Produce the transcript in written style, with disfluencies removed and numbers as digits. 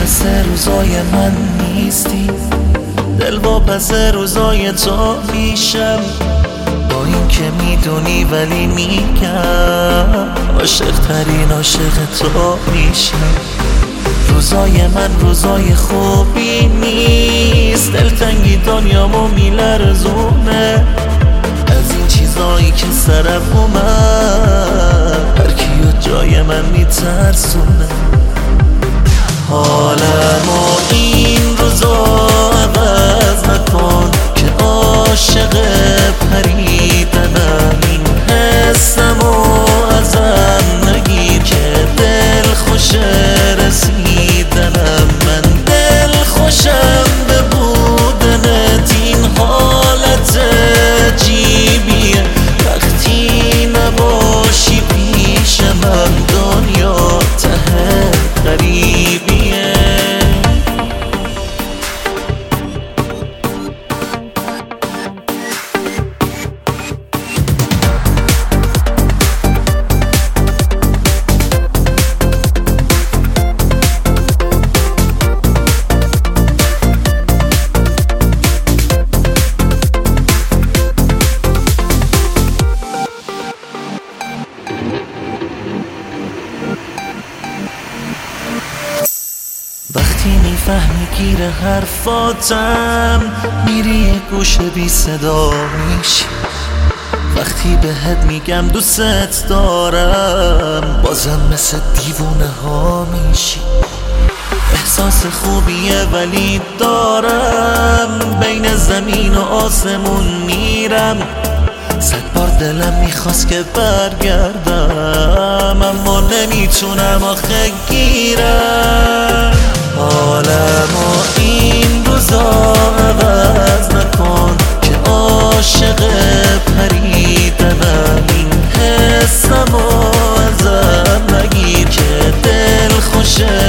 مثل روزای من نیستی، دل واپس روزای تو میشم. با این که میدونی ولی میگم عاشق ترین عاشق تو میشم. روزای من روزای خوبی نیست، دلتنگی دنیامو میلرزونه از این چیزایی که سرم اومد، هر کیو جای من میترسونه. حالمو این روزا عوض نکن که عاشق پریدنم، این حسمو ازم نگیر که دل خوش رسیدنم. من دل خوشم به بودنت، این حالت عجیبیه وقتی نباشی پیشم، دنیا ته غریبیه. وقتی میفهمی گیر حرفاتم، میری یه گوشه بی صدا میشی. وقتی بهت میگم دوست دارم، بازم مثل دیوونه ها میشی. احساس خوبیه ولی دارم، بین زمین و آسمون میرم. 100 بار دلم میخواست که برگردم، اما نمیتونم آخه گیرم. حالمو این روزا عوض نکن که عاشق پریدنم، این حسمو ازم نگیر که دل خوشه